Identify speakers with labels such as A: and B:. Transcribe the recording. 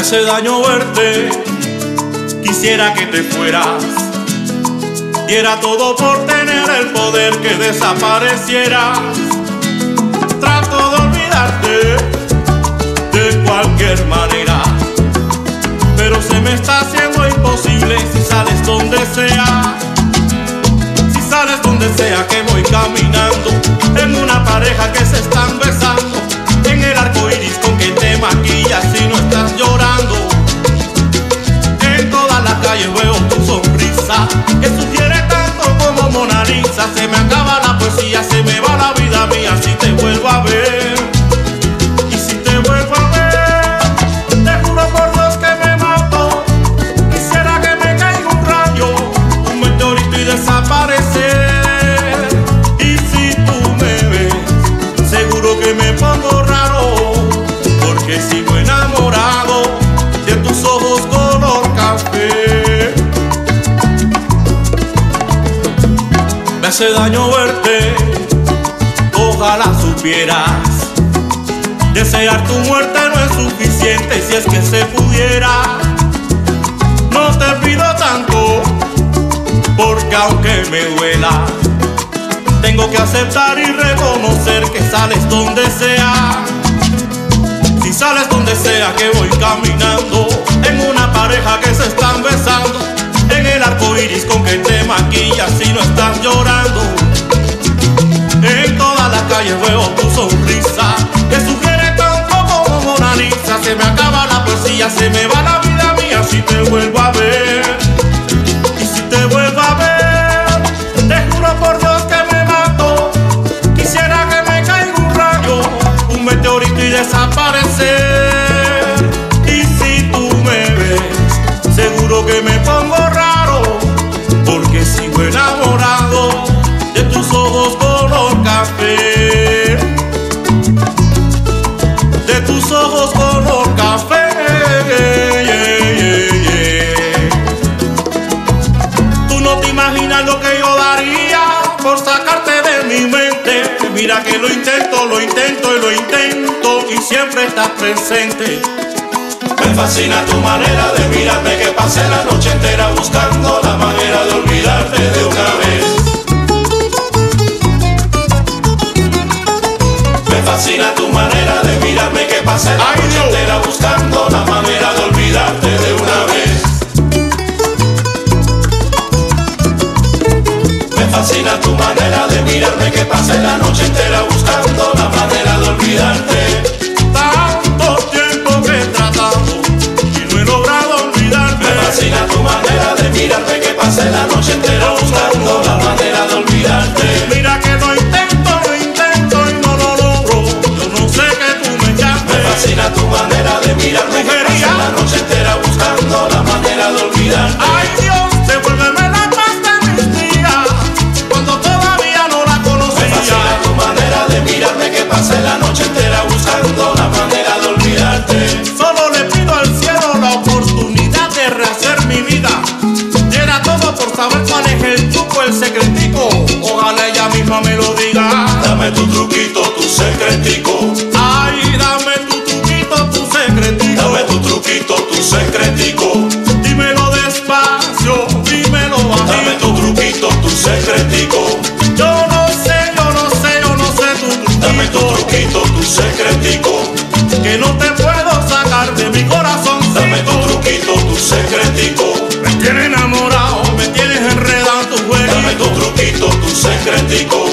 A: hace daño verte, quisiera que te fueras. Diera todo por tener el poder que desaparecieras. Trato de olvidarte de cualquier manera, pero se me está haciendo imposible si sales donde sea. Si sales donde sea que voy caminando, en una pareja que se están besando, en el arco iris con que te maquillas y no estás llorando. En todas las calles veo tu sonrisa, que sugiere tanto como Mona Lisa. Se me acaba la poesía, se me va la vida mía si te vuelvo a ver. Y si te vuelvo a ver, te juro por Dios que me mato. Quisiera que me caiga un rayo, un meteorito y desaparecer. Y si tú me ves, seguro que me pongo raro, porque sigo enamorado de tus ojos color café. Me hace daño verte, ojalá supieras. Desear tu muerte no es suficiente si es que se pudiera. No te pido tanto, porque aunque me duela, tengo que aceptar y reconocer que sales donde sea. Si sales donde sea que voy caminando, en una pareja que se están besando, en el arco iris con que te maquillas y no estás llorando. En todas las calles veo tu sonrisa, que sugiere tanto como Mona Lisa. Se me acaba la poesía, se me va la vida mía si te vuelvo a ver. Y si te vuelvo a ver, te juro por Dios que me mato. Quisiera que me caiga un rayo, un meteorito y desaparecer. Y si tú me ves, seguro que me pongo raro, porque sigo enamorado de tus ojos color café. De tus ojos color café. Tú no te imaginas lo que yo daría por sacarte de mi mente. Mira que lo intento, lo intento y lo intento, y siempre estás presente.
B: Me fascina tu manera de mirarme, que pasé la noche entera buscando la manera de olvidarte de una vez. Me fascina tu manera de mirarme, que pasé la noche entera buscando la manera de olvidarte de una vez. Me fascina tu manera de mirarme, que pasé la noche entera buscando la manera de olvidarte.
A: Tanto tiempo que he tratado y no he logrado olvidarte.
B: Me fascina tu manera de mirarme, que pasé la noche entera buscando la manera de olvidarte.
A: Mira que lo intento y no lo logro. Yo no sé que tú me llames.
B: Me fascina tu manera de mirarme, que pasé la noche entera buscando la manera de olvidarte.
A: Ay Dios, devuélveme la paz de mis días, cuando todavía no la conocía.
B: Me fascina tu manera de mirarme, que pasé la noche entera buscando la manera de olvidarte.
A: Solo le pido al cielo la oportunidad de rehacer mi vida. Era todo por saber cuál es el truco, el secretico. Ojalá ella misma me lo diga.
B: Dame tu truquito, tu secretico.
A: Ay, dame tu truquito, tu secretico.
B: Dame tu truquito, tu secretico.
A: Dímelo despacio, dímelo bajito.
B: Dame tu truquito, tu secretico.
A: Yo no sé tu truquito.
B: Dame tu truquito, tu secretico.
A: Que no te puedo sacar de mi corazón.
B: Dame tu truquito, tu secretico.
A: Me tienes enamorado, me tienes enredado en tu juego.
B: Dame tu truquito, tu secretico.